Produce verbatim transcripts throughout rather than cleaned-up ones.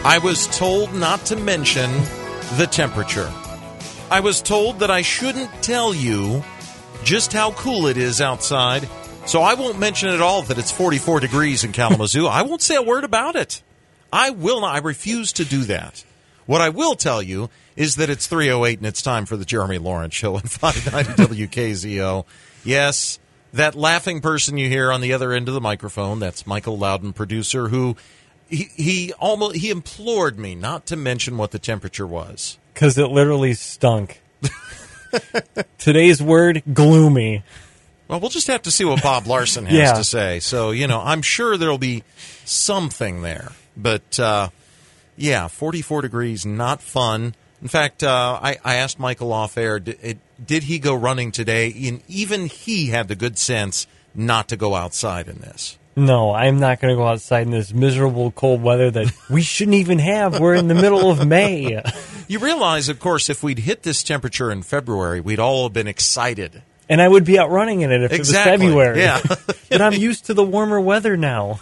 I was told not to mention the temperature. I was told that I shouldn't tell you just how cool it is outside, so I won't mention at all that it's forty-four degrees in Kalamazoo. I won't say a word about it. I will not. I refuse to do that. What I will tell you is that it's three oh eight and it's time for the Jeremy Lawrence Show on five ninety W K Z O. Yes, that laughing person you hear on the other end of the microphone, that's Michael Loudon, producer, who he, he almost he implored me not to mention what the temperature was. Because it literally stunk. Today's word, gloomy. Well, we'll just have to see what Bob Larson has yeah. to say. So, you know, I'm sure there'll be something there. But, uh, yeah, forty-four degrees, not fun. In fact, uh, I, I asked Michael off air, did, it, did he go running today? And even he had the good sense not to go outside in this. No, I'm not going to go outside in this miserable cold weather that we shouldn't even have. We're in the middle of May. You realize, of course, if we'd hit this temperature in February, we'd all have been excited. And I would be out running in it if exactly. it was February. Yeah. But I'm used to the warmer weather now.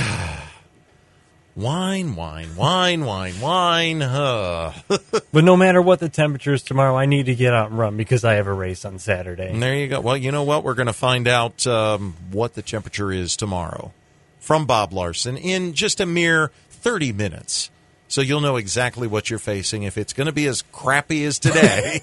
Wine, wine, wine, wine, wine. Uh. But no matter what the temperature is tomorrow, I need to get out and run because I have a race on Saturday. And there you go. Well, you know what? We're going to find out um, what the temperature is tomorrow from Bob Larson in just a mere thirty minutes. So you'll know exactly what you're facing, if it's going to be as crappy as today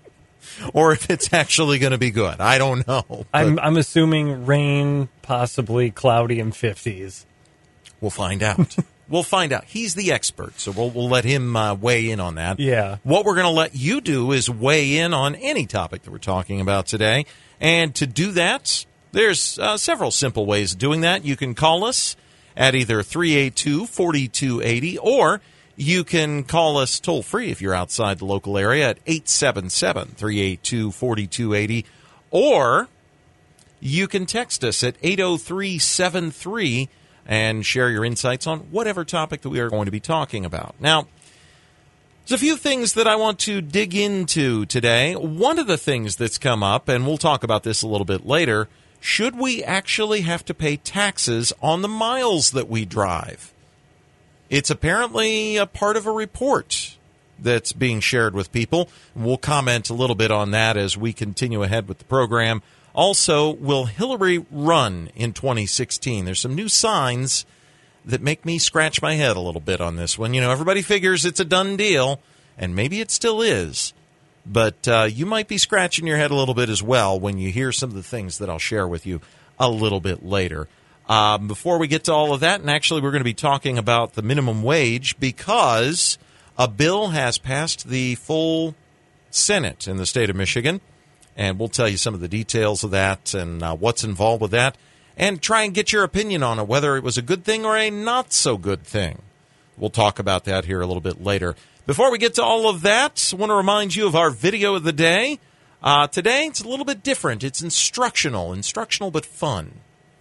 or if it's actually going to be good. I don't know. I'm, I'm assuming rain, possibly cloudy and fifties. We'll find out. We'll find out. He's the expert, so we'll, we'll let him uh, weigh in on that. Yeah. What we're going to let you do is weigh in on any topic that we're talking about today. And to do that, there's uh, several simple ways of doing that. You can call us at either three eight two, four two eight zero, or you can call us toll-free if you're outside the local area at eight seven seven, three eight two, four two eight zero, or you can text us at eight oh three seven three and share your insights on whatever topic that we are going to be talking about. Now, there's a few things that I want to dig into today. One of the things that's come up, and we'll talk about this a little bit later, should we actually have to pay taxes on the miles that we drive? It's apparently a part of a report that's being shared with people. We'll comment a little bit on that as we continue ahead with the program. Also, will Hillary run in twenty sixteen? There's some new signs that make me scratch my head a little bit on this one. You know, everybody figures it's a done deal, and maybe it still is. But uh, you might be scratching your head a little bit as well when you hear some of the things that I'll share with you a little bit later. Um, before we get to all of that, and actually we're going to be talking about the minimum wage because a bill has passed the full Senate in the state of Michigan. And we'll tell you some of the details of that and uh, what's involved with that and try and get your opinion on it, whether it was a good thing or a not-so-good thing. We'll talk about that here a little bit later. Before we get to all of that, I want to remind you of our video of the day. Uh, today, it's a little bit different. It's instructional, instructional but fun.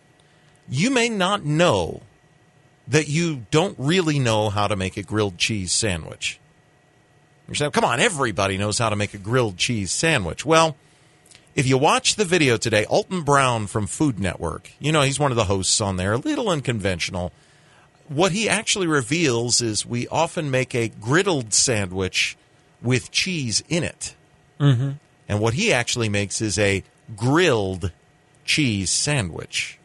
You may not know that you don't really know how to make a grilled cheese sandwich. You're saying, come on, everybody knows how to make a grilled cheese sandwich. Well, if you watch the video today, Alton Brown from Food Network, you know, he's one of the hosts on there, a little unconventional. What he actually reveals is we often make a griddled sandwich with cheese in it. Mm-hmm. And what he actually makes is a grilled cheese sandwich.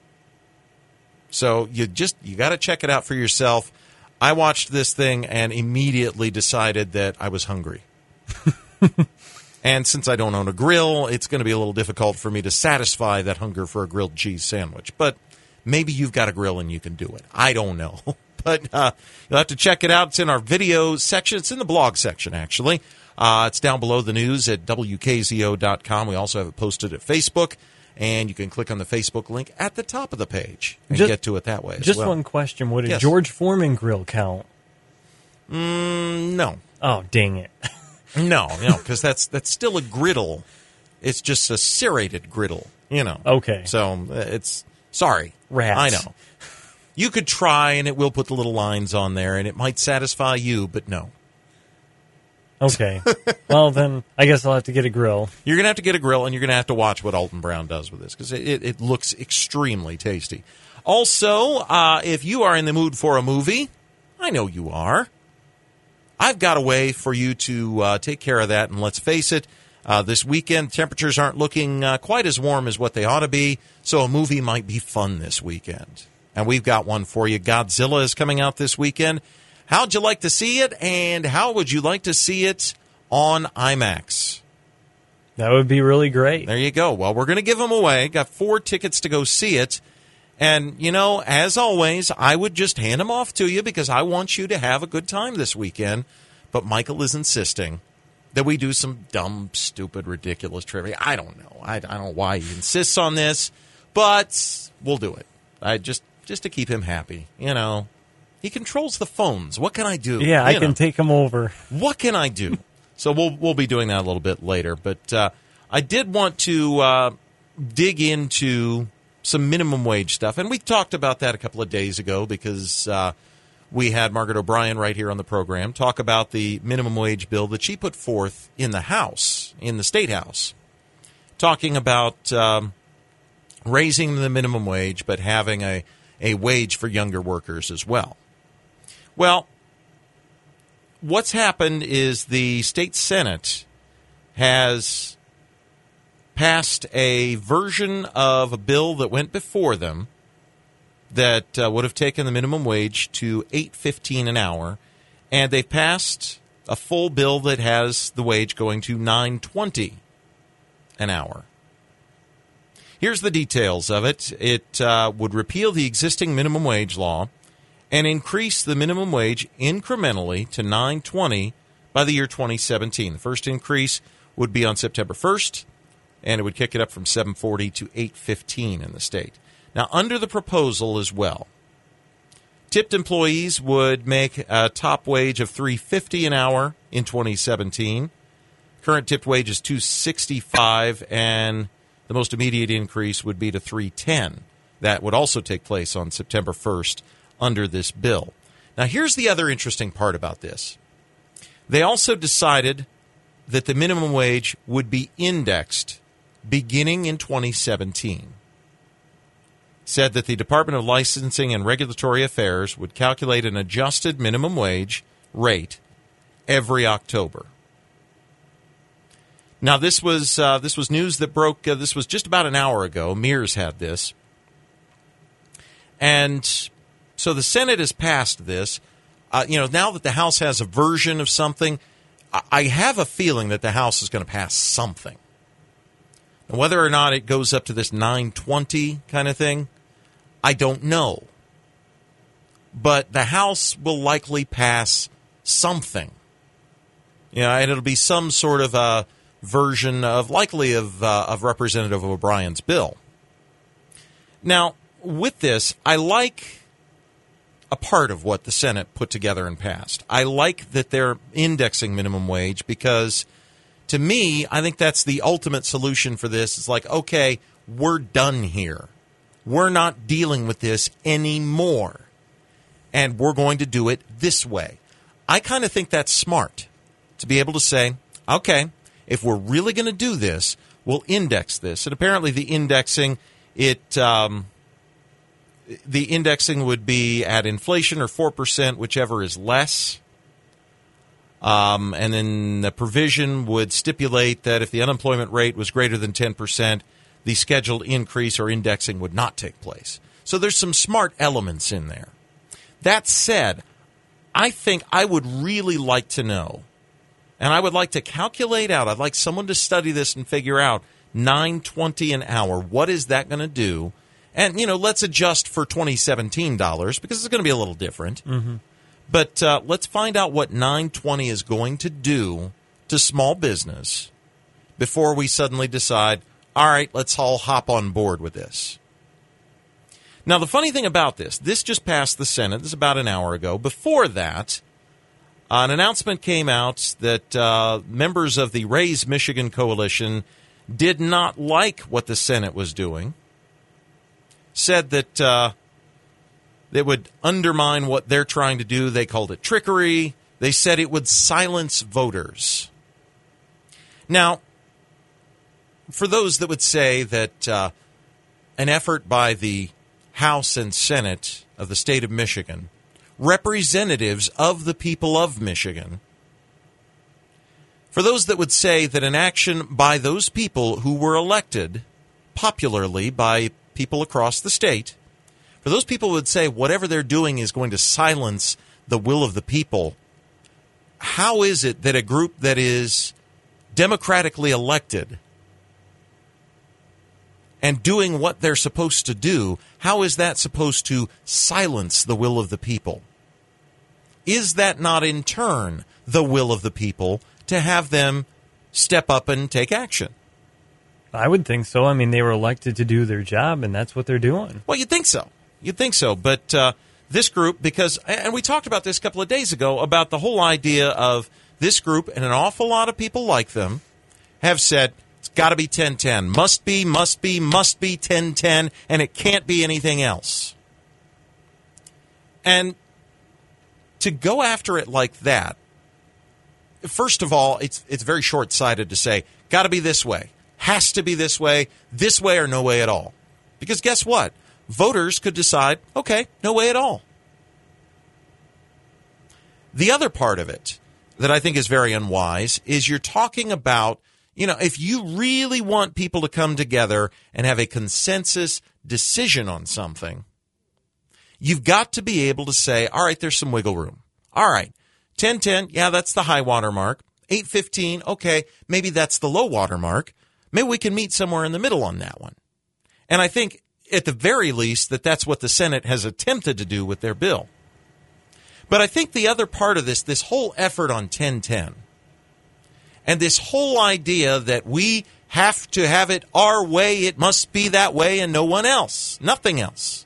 So you just, you got to check it out for yourself. I watched this thing and immediately decided that I was hungry. And since I don't own a grill, it's going to be a little difficult for me to satisfy that hunger for a grilled cheese sandwich. But maybe you've got a grill and you can do it. I don't know. But uh, you'll have to check it out. It's in our video section. It's in the blog section, actually. Uh, it's down below the news at W K Z O dot com. We also have it posted at Facebook. And you can click on the Facebook link at the top of the page and just, get to it that way as just well. one question. Would a Yes. George Foreman grill count? Mm, no. Oh, dang it. No, no, because that's that's still a griddle. It's just a serrated griddle, you know. Okay. So uh, it's, sorry. Rats. I know. You could try, and it will put the little lines on there, and it might satisfy you, but no. Okay. Well, then I guess I'll have to get a grill. You're going to have to get a grill, and you're going to have to watch what Alton Brown does with this, because it, it, it looks extremely tasty. Also, uh, if you are in the mood for a movie, I know you are. I've got a way for you to uh, take care of that. And let's face it, uh, this weekend, temperatures aren't looking uh, quite as warm as what they ought to be, so a movie might be fun this weekend. And we've got one for you. Godzilla is coming out this weekend. How'd you like to see it, and how would you like to see it on IMAX? That would be really great. There you go. Well, we're going to give them away. Got four tickets to go see it. And, you know, as always, I would just hand them off to you because I want you to have a good time this weekend. But Michael is insisting that we do some dumb, stupid, ridiculous trivia. I don't know. I, I don't know why he insists on this, but we'll do it. I just just to keep him happy, you know. He controls the phones. What can I do? Yeah, I you can know. take him over. What can I do? So we'll we'll be doing that a little bit later. But uh, I did want to uh, dig into some minimum wage stuff. And we talked about that a couple of days ago because uh, we had Margaret O'Brien right here on the program talk about the minimum wage bill that she put forth in the House, in the State House, talking about um, raising the minimum wage but having a, a wage for younger workers as well. Well, what's happened is the state Senate has passed a version of a bill that went before them that uh, would have taken the minimum wage to eight fifteen an hour, and they've passed a full bill that has the wage going to nine twenty an hour. Here's the details of it. It uh, would repeal the existing minimum wage law and increase the minimum wage incrementally to nine twenty by the year twenty seventeen. The first increase would be on September first, and it would kick it up from seven forty to eight fifteen in the state. Now, under the proposal as well, tipped employees would make a top wage of three fifty an hour in twenty seventeen. Current tipped wage is two sixty-five, and the most immediate increase would be to three ten. That would also take place on September first under this bill. Now, here's the other interesting part about this. They also decided that the minimum wage would be indexed beginning in twenty seventeen. Said that the Department of Licensing and Regulatory Affairs would calculate an adjusted minimum wage rate every October. Now, this was uh, this was news that broke. Uh, this was just about an hour ago. Mears had this. And so the Senate has passed this. Uh, you know, now that the House has a version of something, I, I have a feeling that the House is going to pass something. Now, whether or not it goes up to this nine twenty kind of thing, I don't know. But the House will likely pass something. You know, and it'll be some sort of a version of, likely of, uh, of Representative O'Brien's bill. Now, with this, I like a part of what the Senate put together and passed. I like that they're indexing minimum wage because, to me, I think that's the ultimate solution for this. It's like, okay, we're done here. We're not dealing with this anymore, and we're going to do it this way. I kind of think that's smart, to be able to say, okay, if we're really going to do this, we'll index this. And apparently the indexing, it um, the indexing would be at inflation or four percent, whichever is less. Um, and then the provision would stipulate that if the unemployment rate was greater than ten percent, the scheduled increase or indexing would not take place. So there's some smart elements in there. That said, I think I would really like to know, and I would like to calculate out, I'd like someone to study this and figure out nine twenty an hour. What is that going to do? And, you know, let's adjust for twenty seventeen dollars because it's going to be a little different. Mm-hmm. But uh, let's find out what nine twenty is going to do to small business before we suddenly decide, all right, let's all hop on board with this. Now, the funny thing about this, this just passed the Senate. This is about an hour ago. Before that, uh, an announcement came out that uh, members of the Raise Michigan Coalition did not like what the Senate was doing, said that uh, they would undermine what they're trying to do. They called it trickery. They said it would silence voters. Now, for those that would say that uh, an effort by the House and Senate of the state of Michigan, representatives of the people of Michigan, For those that would say that an action by those people who were elected popularly by people across the state, for those people who would say whatever they're doing is going to silence the will of the people, how is it that a group that is democratically elected and doing what they're supposed to do, how is that supposed to silence the will of the people? Is that not in turn the will of the people to have them step up and take action? I would think so. I mean, they were elected to do their job, and that's what they're doing. Well, you'd think so. You'd think so. But uh, this group, because, and we talked about this a couple of days ago, about the whole idea of this group, and an awful lot of people like them, have said, it's got to be ten ten. Must be, must be, must be ten ten, and it can't be anything else. And to go after it like that, first of all, it's it's very short-sighted to say, got to be this way, has to be this way, this way or no way at all. Because guess what? Voters could decide, okay, no way at all. The other part of it that I think is very unwise is you're talking about, you know, if you really want people to come together and have a consensus decision on something, you've got to be able to say, all right, there's some wiggle room. All right, ten ten, yeah, that's the high water mark. eight fifteen, okay, maybe that's the low water mark. Maybe we can meet somewhere in the middle on that one. And I think, at the very least, that that's what the Senate has attempted to do with their bill. But I think the other part of this, this whole effort on ten ten, and this whole idea that we have to have it our way, it must be that way, and no one else, nothing else.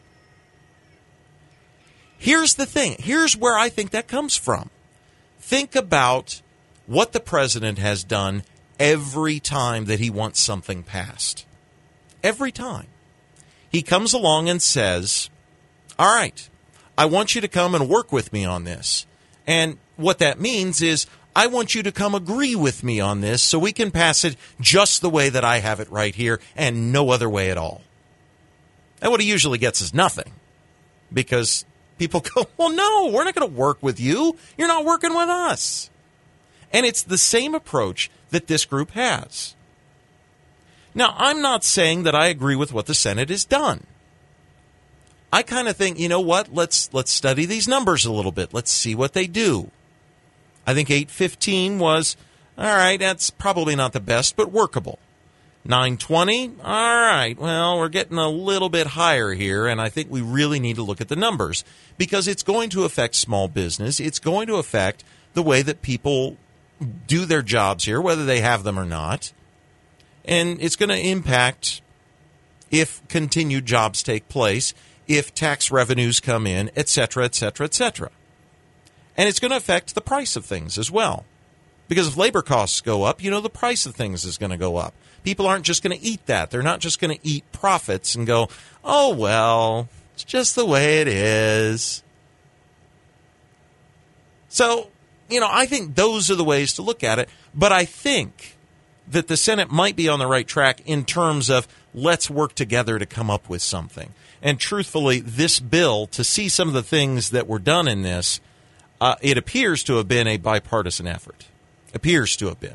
Here's the thing. Here's where I think that comes from. Think about what the president has done every time that he wants something passed. Every time. He comes along and says, all right, I want you to come and work with me on this. And what that means is, I want you to come agree with me on this so we can pass it just the way that I have it right here and no other way at all. And what he usually gets is nothing. Because people go, well, no, we're not going to work with you. You're not working with us. And it's the same approach that this group has. Now, I'm not saying that I agree with what the Senate has done. I kind of think, you know what, let's let's study these numbers a little bit. Let's see what they do. I think eight fifteen was, all right, that's probably not the best, but workable. nine twenty, all right, well, we're getting a little bit higher here, and I think we really need to look at the numbers because it's going to affect small business. It's going to affect the way that people do their jobs here, whether they have them or not. And it's going to impact if continued jobs take place, if tax revenues come in, et cetera, et cetera, et cetera. And it's going to affect the price of things as well. Because if labor costs go up, you know, the price of things is going to go up. People aren't just going to eat that. They're not just going to eat profits and go, oh, well, it's just the way it is. So, you know, I think those are the ways to look at it. But I think that the Senate might be on the right track in terms of let's work together to come up with something. And truthfully, this bill, to see some of the things that were done in this, uh, it appears to have been a bipartisan effort. Appears to have been.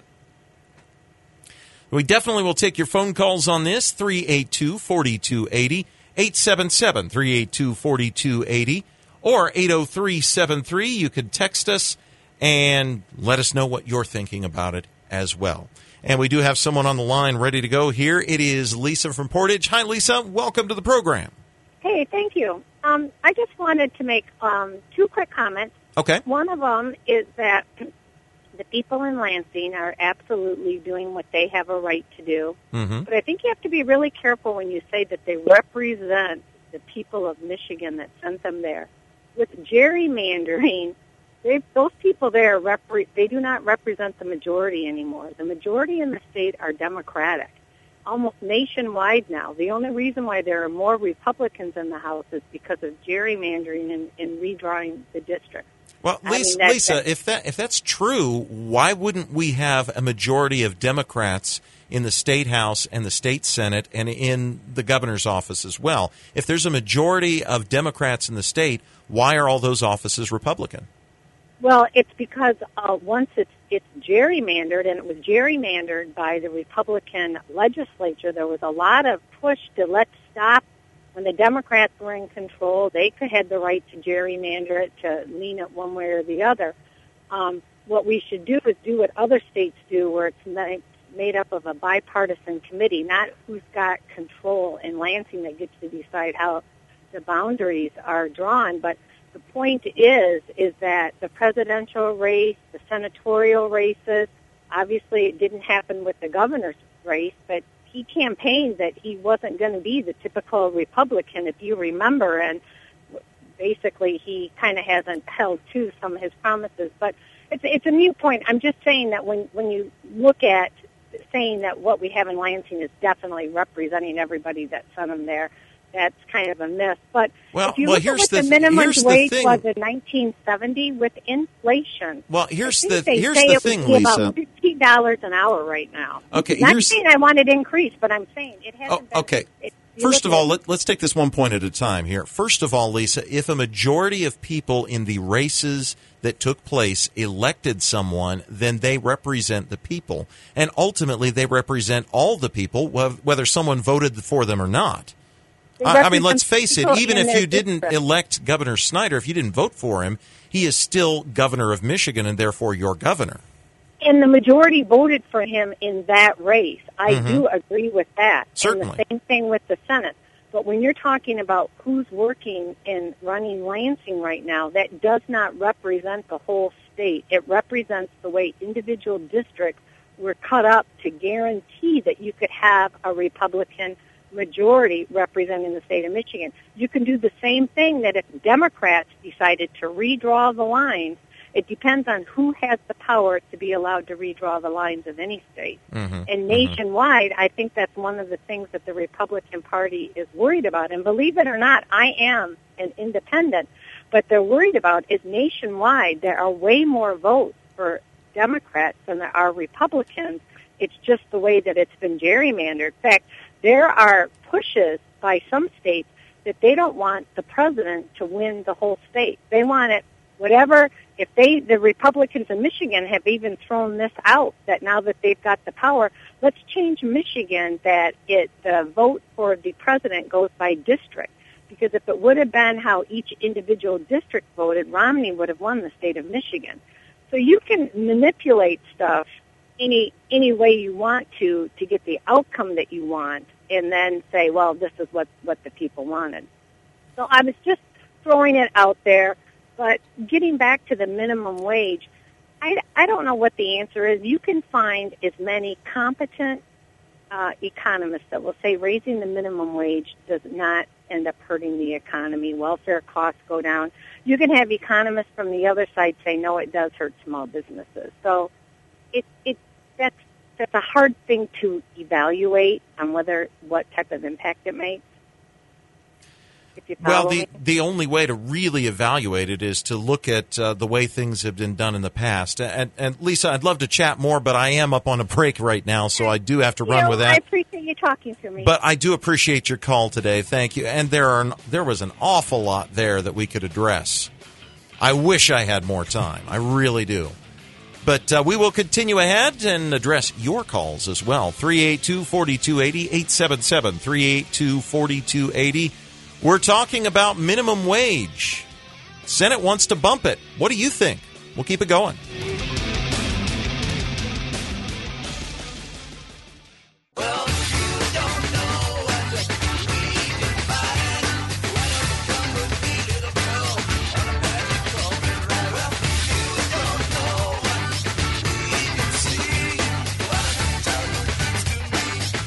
We definitely will take your phone calls on this, three eight two, four two eight zero, eight seven seven, three eight two, four two eight zero, or eight oh three seven three. You could text us and let us know what you're thinking about it as well. And we do have someone on the line ready to go here. It is Lisa from Portage. Hi, Lisa. Welcome to the program. Hey, thank you. Um, I just wanted to make um, two quick comments. Okay. One of them is that the people in Lansing are absolutely doing what they have a right to do. Mm-hmm. But I think you have to be really careful when you say that they represent the people of Michigan that sent them there. With gerrymandering, they, those people there, repre- they do not represent the majority anymore. The majority in the state are Democratic, almost nationwide now. The only reason why there are more Republicans in the House is because of gerrymandering and, and redrawing the districts. Well, Lisa, I mean, that, Lisa that, if that if that's true, why wouldn't we have a majority of Democrats in the state House and the state Senate and in the governor's office as well? If there's a majority of Democrats in the state, why are all those offices Republican? Well, it's because uh, once it's it's gerrymandered, and it was gerrymandered by the Republican legislature, there was a lot of push to let's stop. When the Democrats were in control, they could had the right to gerrymander it, to lean it one way or the other. Um, what we should do is do what other states do, where it's made, made up of a bipartisan committee, not who's got control in Lansing that gets to decide how the boundaries are drawn, but the point is, is that the presidential race, the senatorial races, obviously it didn't happen with the governor's race, but he campaigned that he wasn't going to be the typical Republican, if you remember, and basically he kind of hasn't held to some of his promises. But it's, it's a moot point. I'm just saying that when, when you look at saying that what we have in Lansing is definitely representing everybody that sent him there, that's kind of a myth. But well, if you well, look here's at what the, the minimum here's wage the thing. was in nineteen seventy with inflation. Well, here's I the think they here's say the it thing, would be Lisa. about fifteen dollars an hour right now. Okay, Not here's, saying I want it increased, but I'm saying it hasn't oh, been. okay. It, First of at all, let, let's take this one point at a time here. First of all, Lisa, if a majority of people in the races that took place elected someone, then they represent the people. And ultimately, they represent all the people, whether someone voted for them or not. I, I mean, let's face it, even if you didn't district. elect Governor Snyder, if you didn't vote for him, he is still governor of Michigan and therefore your governor. And the majority voted for him in that race. I Mm-hmm. do agree with that. Certainly. And the same thing with the Senate. But when you're talking about who's working and running Lansing right now, that does not represent the whole state. It represents the way individual districts were cut up to guarantee that you could have a Republican majority representing the state of Michigan. You can do the same thing that if Democrats decided to redraw the lines. It depends on who has the power to be allowed to redraw the lines of any state. Mm-hmm. And nationwide, I think that's one of the things that the Republican Party is worried about. And believe it or not, I am an independent, but they're worried about is nationwide there are way more votes for Democrats than there are Republicans. It's just the way that it's been gerrymandered. In fact, there are pushes by some states that they don't want the president to win the whole state. They want it whatever. If they, the Republicans in Michigan have even thrown this out, that now that they've got the power, let's change Michigan that it, the vote for the president goes by district. Because if it would have been how each individual district voted, Romney would have won the state of Michigan. So you can manipulate stuff any any way you want to to get the outcome that you want, and then say, well, this is what, what the people wanted. So I was just throwing it out there. But getting back to the minimum wage, I, I don't know what the answer is. You can find as many competent uh, economists that will say raising the minimum wage does not end up hurting the economy. Welfare costs go down. You can have economists from the other side say, no, it does hurt small businesses. So it, it that's that's a hard thing to evaluate on whether what type of impact it makes. Well, the, the only way to really evaluate it is to look at uh, the way things have been done in the past. And, and Lisa, I'd love to chat more, but I am up on a break right now, so I do have to run you know, with that. I appreciate you talking to me. But I do appreciate your call today. Thank you. And there are there was an awful lot there that we could address. I wish I had more time. I really do. But uh, we will continue ahead and address your calls as well. three eight two, four two eight zero, eight seven seven, three eight two, four two eight zero. We're talking about minimum wage. Senate wants to bump it. What do you think? We'll keep it going. Well, you don't know what we can find. Come with me, little girl, on a magical ride. Well, you don't know what we can see. What a time to me.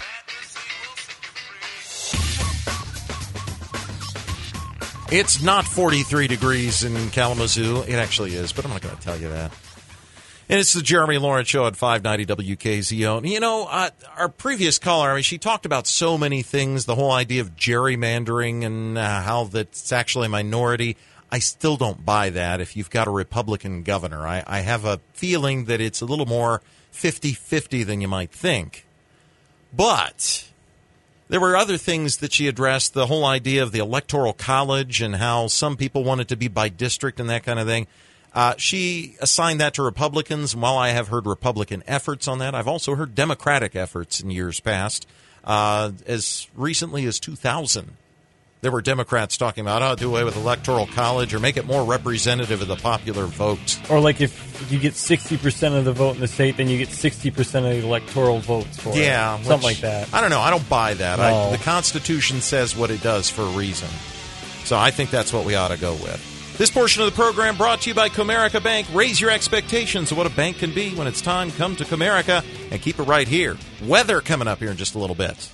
It's not forty-three degrees in Kalamazoo. It actually is, but I'm not going to tell you that. And it's the Jeremy Lawrence Show at five ninety W K Z O. You know, uh, our previous caller, I mean, she talked about so many things, the whole idea of gerrymandering and uh, how that's actually a minority. I still don't buy that if you've got a Republican governor. I, I have a feeling that it's a little more fifty-fifty than you might think. But there were other things that she addressed, the whole idea of the Electoral College and how some people want it to be by district and that kind of thing. Uh, she assigned that to Republicans, and while I have heard Republican efforts on that, I've also heard Democratic efforts in years past. Uh, as recently as two thousand, there were Democrats talking about, oh, do away with Electoral College or make it more representative of the popular vote. Or like if you get sixty percent of the vote in the state, then you get sixty percent of the electoral votes for Yeah. it. Something which- like that. I don't know. I don't buy that. I, No. the Constitution says what it does for a reason. So I think that's what we ought to go with. This portion of the program brought to you by Comerica Bank. Raise your expectations of what a bank can be when it's time. Come to Comerica and keep it right here. Weather coming up here in just a little bit.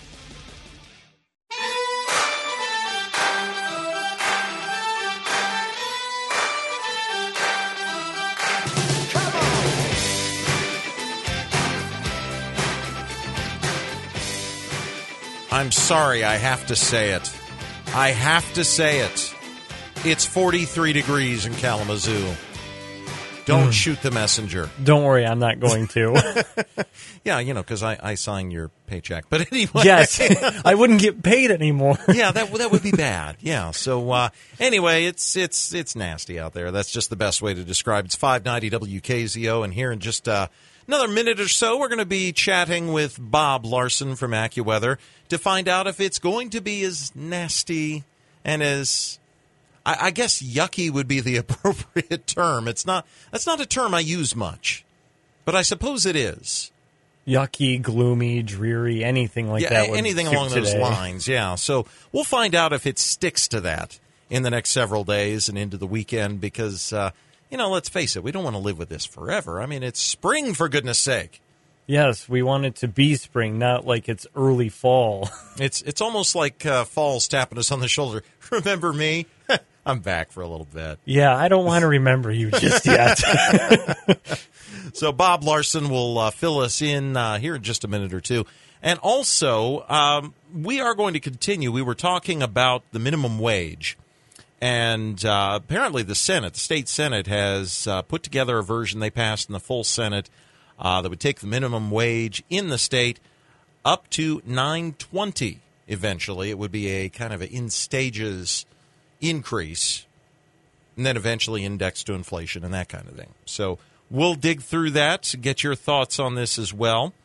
I'm sorry, I have to say it. I have to say it. It's forty-three degrees in Kalamazoo. Don't shoot the messenger. Don't worry, I'm not going to. Yeah, you know, because I, I sign your paycheck. But anyway. Yes, I wouldn't get paid anymore. Yeah, that that would be bad. Yeah. So uh, anyway, it's it's it's nasty out there. That's just the best way to describe it. It's five ninety W K Z O, and here in just uh, another minute or so, we're going to be chatting with Bob Larson from AccuWeather to find out if it's going to be as nasty and as, I, I guess, yucky would be the appropriate term. It's not. That's not a term I use much, but I suppose it is. Yucky, gloomy, dreary, anything like Yeah, that. would anything suit along those today. lines, yeah. So we'll find out if it sticks to that in the next several days and into the weekend because, uh, you know, let's face it, we don't want to live with this forever. I mean, it's spring, for goodness sake. Yes, we want it to be spring, not like it's early fall. It's it's almost like uh, fall's tapping us on the shoulder. Remember me? I'm back for a little bit. Yeah, I don't want to remember you just yet. So Bob Larson will uh, fill us in uh, here in just a minute or two. And also, um, we are going to continue. We were talking about the minimum wage. And uh, apparently the Senate, the state Senate, has uh, put together a version they passed in the full Senate uh, that would take the minimum wage in the state up to nine twenty eventually. It would be a kind of a in stages increase and then eventually indexed to inflation and that kind of thing. So we'll dig through that, get your thoughts on this as well.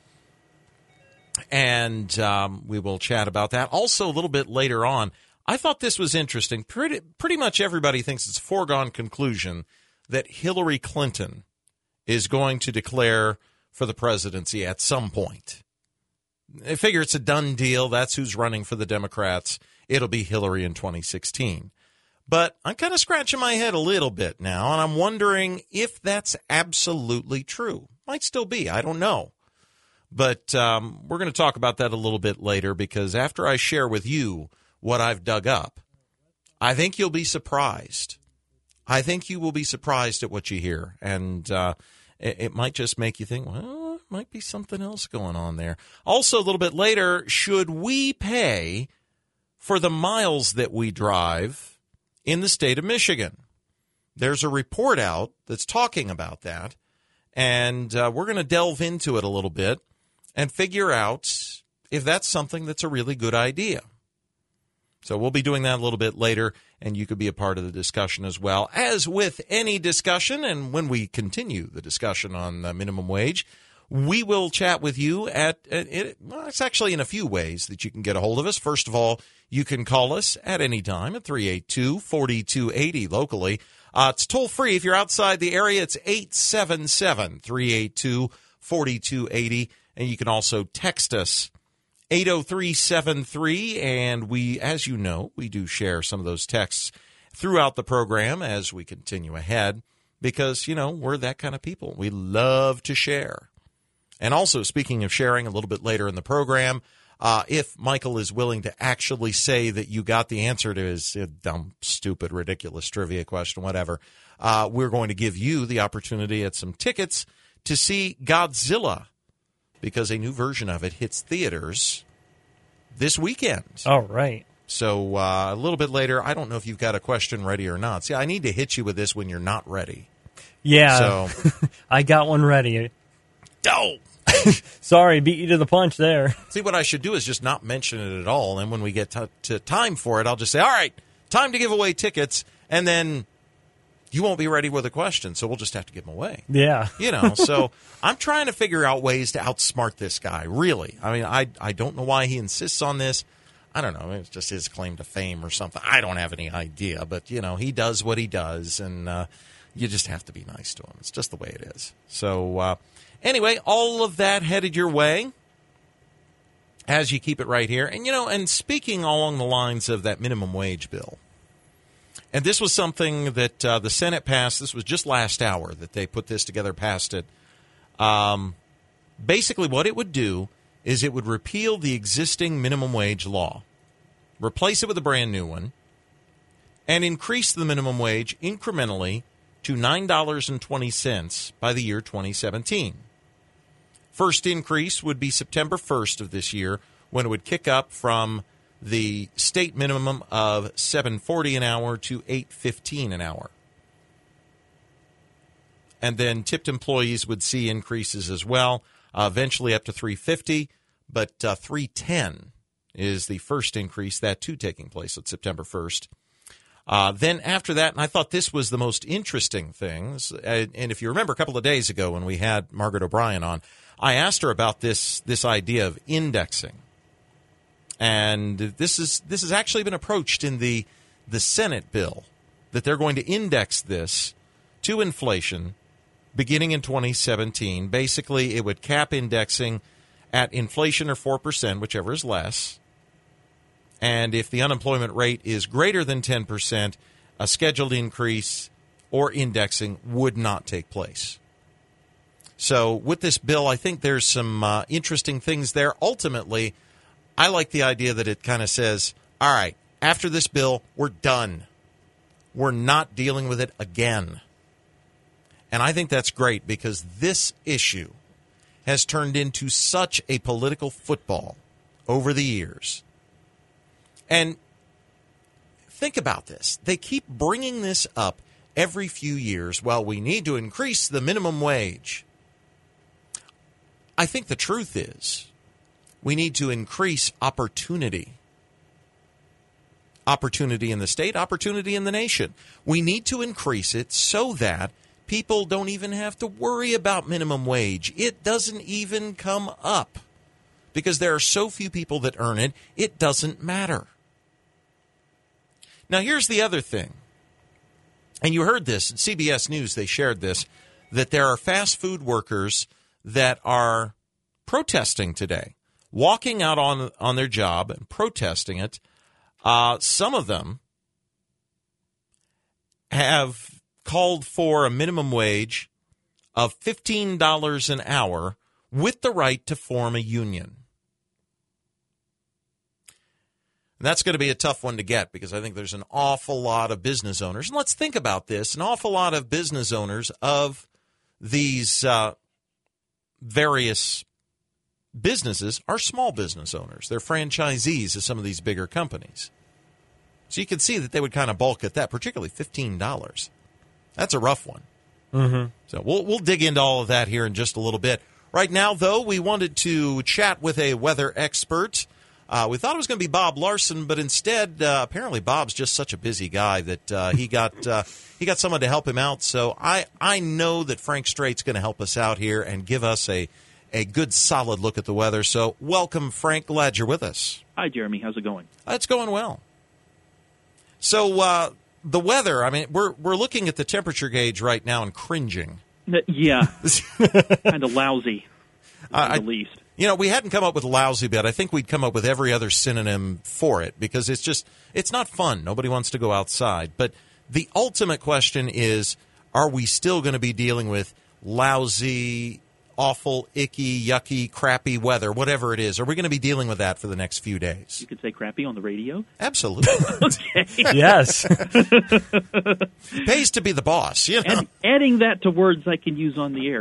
And um, we will chat about that. Also, a little bit later on, I thought this was interesting. Pretty, pretty much everybody thinks it's a foregone conclusion that Hillary Clinton is going to declare for the presidency at some point. I figure it's a done deal. That's who's running for the Democrats. It'll be Hillary in twenty sixteen. But I'm kind of scratching my head a little bit now, and I'm wondering if that's absolutely true. Might still be. I don't know. But um, we're going to talk about that a little bit later because after I share with you what I've dug up, I think you'll be surprised. I think you will be surprised at what you hear. And uh, it, it might just make you think, well, it might be something else going on there. Also, a little bit later, should we pay for the miles that we drive in the state of Michigan? There's a report out that's talking about that, and uh, we're going to delve into it a little bit and figure out if that's something that's a really good idea. So we'll be doing that a little bit later, and you could be a part of the discussion as well. As with any discussion, and when we continue the discussion on the minimum wage, we will chat with you at, at it, well, it's actually in a few ways that you can get a hold of us. First of all, you can call us at any time at three eight two, four two eight zero locally. Uh, it's toll free. If you're outside the area, it's eight seven seven, three eight two, four two eight zero. And you can also text us eight oh three seven three. And we, as you know, we do share some of those texts throughout the program as we continue ahead because, you know, we're that kind of people. We love to share. And also, speaking of sharing, a little bit later in the program, uh, if Michael is willing to actually say that you got the answer to his uh, dumb, stupid, ridiculous trivia question, whatever, uh, we're going to give you the opportunity at some tickets to see Godzilla because a new version of it hits theaters this weekend. All right. So uh, a little bit later, I don't know if you've got a question ready or not. See, I need to hit you with this when you're not ready. Yeah. So, I got one ready. oh! Sorry, beat you to the punch there. See, what I should do is just not mention it at all, and then when we get to, to time for it, I'll just say, all right, time to give away tickets, and then you won't be ready with a question, so we'll just have to give them away. Yeah. You know, so I'm trying to figure out ways to outsmart this guy, really. I mean, I, I don't know why he insists on this. I don't know. It's just his claim to fame or something. I don't have any idea. But, you know, he does what he does, and uh, you just have to be nice to him. It's just the way it is. So, uh, anyway, all of that headed your way as you keep it right here. And, you know, and speaking along the lines of that minimum wage bill, and this was something that uh, the Senate passed. This was just last hour that they put this together, passed it. Um, basically, what it would do is it would repeal the existing minimum wage law, replace it with a brand new one, and increase the minimum wage incrementally to nine dollars and twenty cents by the year twenty seventeen. First increase would be September first of this year, when it would kick up from the state minimum of seven dollars and forty cents an hour to eight dollars and fifteen cents an hour. And then tipped employees would see increases as well, uh, eventually up to three dollars and fifty cents, but uh, three dollars and ten cents is the first increase, that too taking place at September first. Uh, then after that, and I thought this was the most interesting things, and, and if you remember a couple of days ago when we had Margaret O'Brien on, I asked her about this this idea of indexing. And this is this has actually been approached in the the Senate bill, that they're going to index this to inflation beginning in twenty seventeen. Basically, it would cap indexing at inflation or four percent, whichever is less. And if the unemployment rate is greater than ten percent, a scheduled increase or indexing would not take place. So with this bill, I think there's some uh, interesting things there. Ultimately, I like the idea that it kind of says, all right, after this bill, we're done. We're not dealing with it again. And I think that's great, because this issue has turned into such a political football over the years. And think about this. They keep bringing this up every few years. Well, we need to increase the minimum wage. I think the truth is, we need to increase opportunity. Opportunity in the state, opportunity in the nation. We need to increase it so that people don't even have to worry about minimum wage. It doesn't even come up. Because there are so few people that earn it, it doesn't matter. Now, here's the other thing. And you heard this at C B S News, they shared this, that there are fast food workers that are protesting today, walking out on on their job and protesting it. Uh, some of them have called for a minimum wage of fifteen dollars an hour with the right to form a union. And that's going to be a tough one to get, because I think there's an awful lot of business owners. And let's think about this. An awful lot of business owners of these uh, various businesses are small business owners. They're franchisees of some of these bigger companies. So you can see that they would kind of balk at that, particularly fifteen dollars. That's a rough one. Mm-hmm. So we'll we'll dig into all of that here in just a little bit. Right now, though, we wanted to chat with a weather expert. Uh, we thought it was going to be Bob Larson, but instead, uh, apparently Bob's just such a busy guy that uh, he got uh, he got someone to help him out. So I, I know that Frank Straight's going to help us out here and give us a, a good, solid look at the weather. So welcome, Frank. Glad you're with us. Hi, Jeremy. How's it going? It's going well. So uh, the weather, I mean, we're we're looking at the temperature gauge right now and cringing. Uh, yeah, kind of lousy, at I, the least. You know, we hadn't come up with lousy bit. I think we'd come up with every other synonym for it, because it's just, it's not fun. Nobody wants to go outside. But the ultimate question is, are we still going to be dealing with lousy, awful, icky, yucky, crappy weather, whatever it is? Are we going to be dealing with that for the next few days? You could say crappy on the radio? Absolutely. Okay. Yes. Pays to be the boss, you know. Add, adding that to words I can use on the air.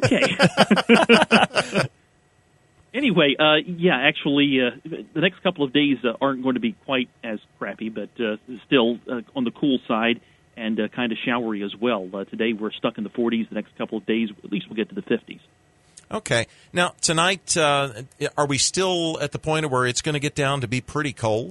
Okay. Anyway, uh, yeah, actually, uh, the next couple of days uh, aren't going to be quite as crappy, but uh, still uh, on the cool side and uh, kind of showery as well. Uh, today we're stuck in the forties. The next couple of days, at least we'll get to the fifties. Okay. Now, tonight, uh, are we still at the point where it's going to get down to be pretty cold?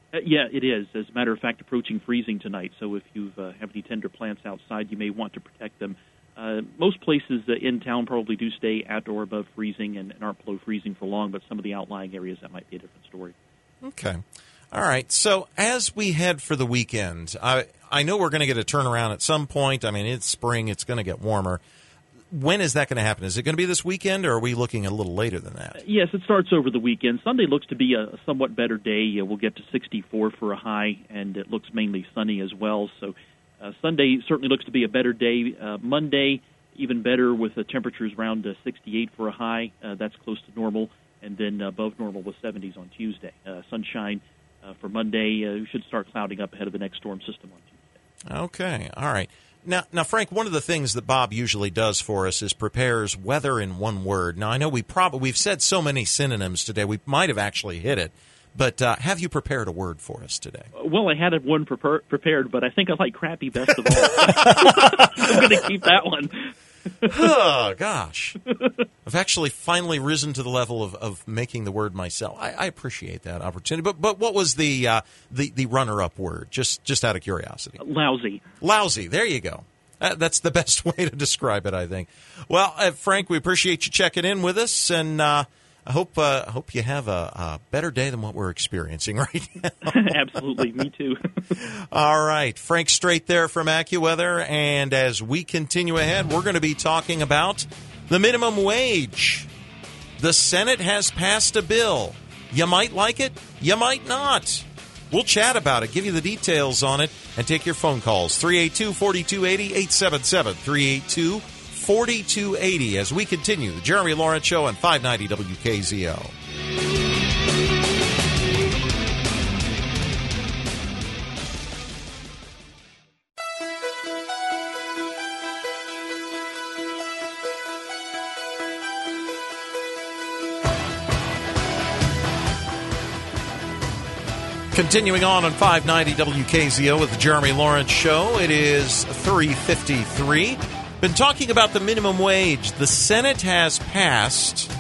Uh, yeah, it is. As a matter of fact, approaching freezing tonight. So if you uh, have any tender plants outside, you may want to protect them. Uh, most places uh, in town probably do stay at or above freezing and, and aren't below freezing for long, but some of the outlying areas, that might be a different story. Okay. All right. So as we head for the weekend, I, I know we're going to get a turnaround at some point. I mean, it's spring. It's going to get warmer. When is that going to happen? Is it going to be this weekend, or are we looking a little later than that? Yes, it starts over the weekend. Sunday looks to be a somewhat better day. Uh, we'll get to sixty-four for a high, and it looks mainly sunny as well. So uh, Sunday certainly looks to be a better day. Uh, Monday, even better with the temperatures around uh, sixty-eight for a high. Uh, that's close to normal, and then above normal with seventies on Tuesday. Uh, sunshine uh, for Monday. Uh, we should start clouding up ahead of the next storm system on Tuesday. Okay, all right. Now, now, Frank, one of the things that Bob usually does for us is prepares weather in one word. Now, I know we probably we've said so many synonyms today, we might have actually hit it. But uh, have you prepared a word for us today? Well, I had one prepar- prepared, but I think I like crappy best of all. I'm going to keep that one. Oh, gosh. I've actually finally risen to the level of, of making the word myself. I, I appreciate that opportunity. But but what was the uh, the, the runner-up word, just just out of curiosity? Lousy. Lousy. There you go. Uh, that's the best way to describe it, I think. Well, uh, Frank, we appreciate you checking in with us, and uh, I hope uh, I hope you have a, a better day than what we're experiencing right now. Absolutely. Me too. All right. Frank Strait there from AccuWeather. And as we continue ahead, we're going to be talking about the minimum wage. The Senate has passed a bill. You might like it. You might not. We'll chat about it, give you the details on it, and take your phone calls. three eight two, four two eight zero, eight seven seven, three eight two, four two eight zero as we continue the Jeremy Lawrence Show on five ninety W K Z O. Continuing on on five ninety W K Z O with the Jeremy Lawrence Show. It is three fifty-three. Been talking about the minimum wage. The Senate has passed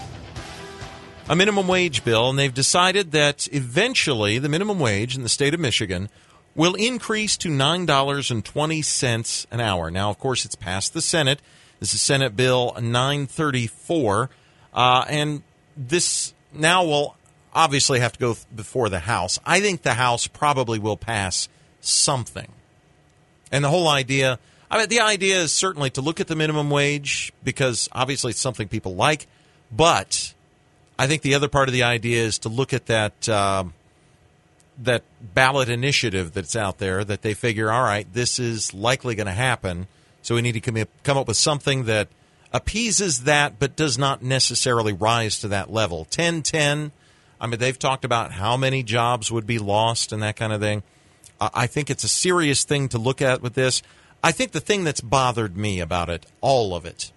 a minimum wage bill, and they've decided that eventually the minimum wage in the state of Michigan will increase to nine dollars and twenty cents an hour. Now, of course, it's passed the Senate. This is Senate Bill nine thirty-four, uh, and this now will obviously have to go before the House. I think the House probably will pass something. And the whole idea, I mean, the idea is certainly to look at the minimum wage because obviously it's something people like. But I think the other part of the idea is to look at that um, that ballot initiative that's out there that they figure, all right, this is likely going to happen. So we need to come up, come up with something that appeases that but does not necessarily rise to that level. ten ten. I mean, they've talked about how many jobs would be lost and that kind of thing. I think it's a serious thing to look at with this. I think the thing that's bothered me about it, all of it,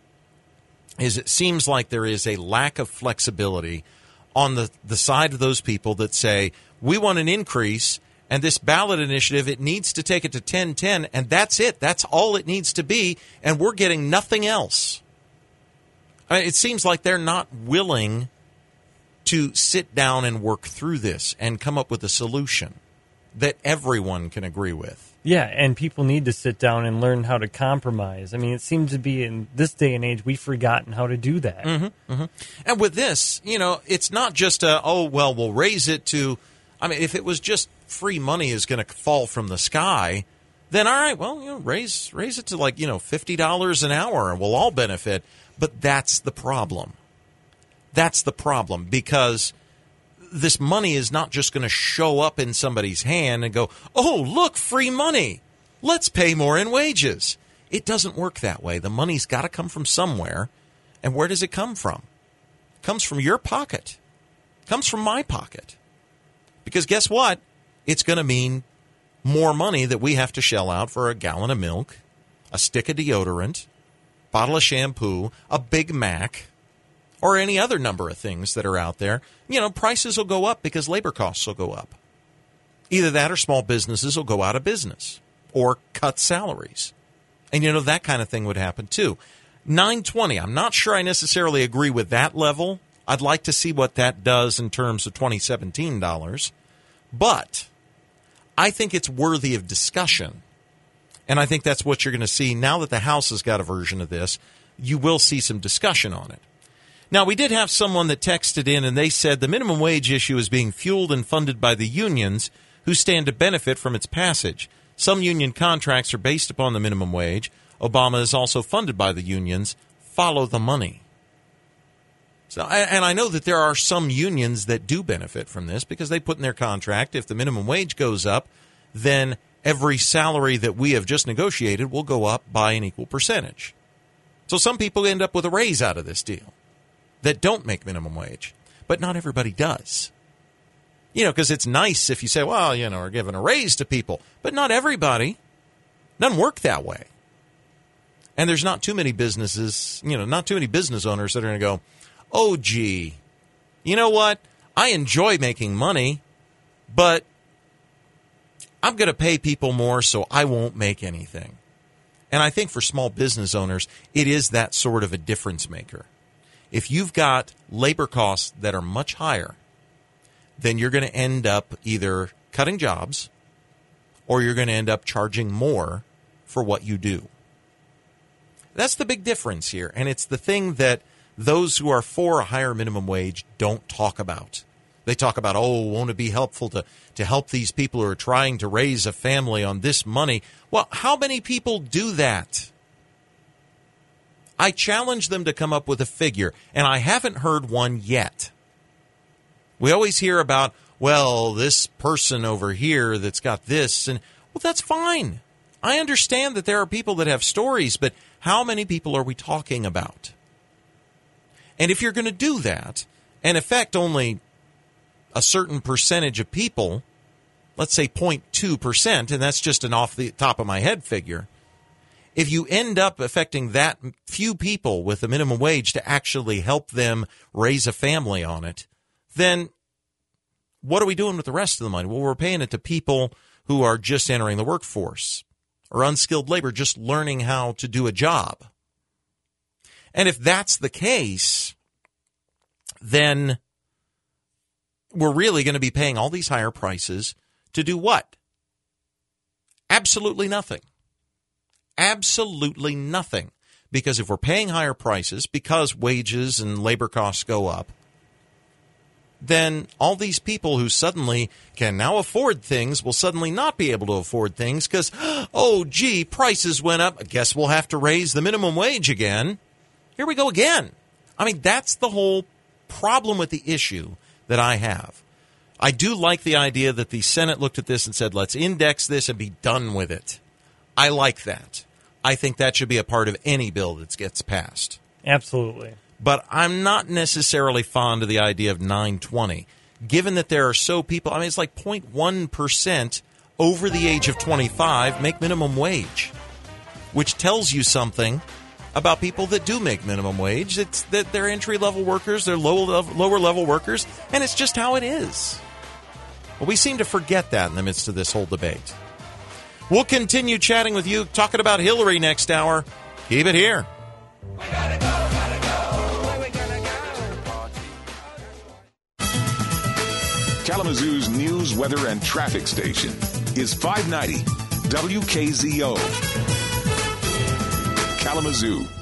is it seems like there is a lack of flexibility on the, the side of those people that say, we want an increase, and this ballot initiative, it needs to take it to ten ten, and that's it. That's all it needs to be, and we're getting nothing else. I mean, it seems like they're not willing to sit down and work through this and come up with a solution that everyone can agree with. Yeah, and people need to sit down and learn how to compromise. I mean, it seems to be in this day and age, we've forgotten how to do that. Mm-hmm, mm-hmm. And with this, you know, it's not just a, oh, well, we'll raise it to, I mean, if it was just free money is going to fall from the sky, then all right, well, you know, raise raise it to like, you know, fifty dollars an hour and we'll all benefit. But that's the problem. That's the problem, because this money is not just going to show up in somebody's hand and go, oh, look, free money. Let's pay more in wages. It doesn't work that way. The money's got to come from somewhere. And where does it come from? It comes from your pocket. It comes from my pocket. Because guess what? It's going to mean more money that we have to shell out for a gallon of milk, a stick of deodorant, bottle of shampoo, a Big Mac, or any other number of things that are out there. You know, prices will go up because labor costs will go up. Either that or small businesses will go out of business or cut salaries. And, you know, that kind of thing would happen too. nine twenty, I'm not sure I necessarily agree with that level. I'd like to see what that does in terms of twenty seventeen dollars. But I think it's worthy of discussion. And I think that's what you're going to see now that the House has got a version of this. You will see some discussion on it. Now, we did have someone that texted in, and they said the minimum wage issue is being fueled and funded by the unions who stand to benefit from its passage. Some union contracts are based upon the minimum wage. Obama is also funded by the unions. Follow the money. So, and I know that there are some unions that do benefit from this because they put in their contract, if the minimum wage goes up, then every salary that we have just negotiated will go up by an equal percentage. So some people end up with a raise out of this deal that don't make minimum wage, but not everybody does. You know, because it's nice if you say, well, you know, we're giving a raise to people, but not everybody. Doesn't work that way. And there's not too many businesses, you know, not too many business owners that are going to go, oh, gee, you know what? I enjoy making money, but I'm going to pay people more, so I won't make anything. And I think for small business owners, it is that sort of a difference maker. If you've got labor costs that are much higher, then you're going to end up either cutting jobs or you're going to end up charging more for what you do. That's the big difference here, and it's the thing that those who are for a higher minimum wage don't talk about. They talk about, oh, won't it be helpful to, to help these people who are trying to raise a family on this money? Well, how many people do that? I challenge them to come up with a figure, and I haven't heard one yet. We always hear about, well, this person over here that's got this, and well, that's fine. I understand that there are people that have stories, but how many people are we talking about? And if you're going to do that and affect only a certain percentage of people, let's say zero point two percent, and that's just an off the top of my head figure, if you end up affecting that few people with a minimum wage to actually help them raise a family on it, then what are we doing with the rest of the money? Well, we're paying it to people who are just entering the workforce or unskilled labor, just learning how to do a job. And if that's the case, then we're really going to be paying all these higher prices to do what? Absolutely nothing. Absolutely nothing. Because if we're paying higher prices because wages and labor costs go up, then all these people who suddenly can now afford things will suddenly not be able to afford things because, oh, gee, prices went up. I guess we'll have to raise the minimum wage again. Here we go again. I mean, that's the whole problem with the issue that I have. I do like the idea that the Senate looked at this and said, let's index this and be done with it. I like that. I think that should be a part of any bill that gets passed. Absolutely. But I'm not necessarily fond of the idea of nine twenty, given that there are so people, I mean, it's like zero point one percent over the age of twenty-five make minimum wage, which tells you something about people that do make minimum wage. It's that they're entry-level workers, they're low level, lower-level workers, and it's just how it is. But we seem to forget that in the midst of this whole debate. We'll continue chatting with you, talking about Hillary next hour. Keep it here. We gotta go, gotta go. Where we gonna go? Kalamazoo's news, weather, and traffic station is five ninety W K Z O. Kalamazoo.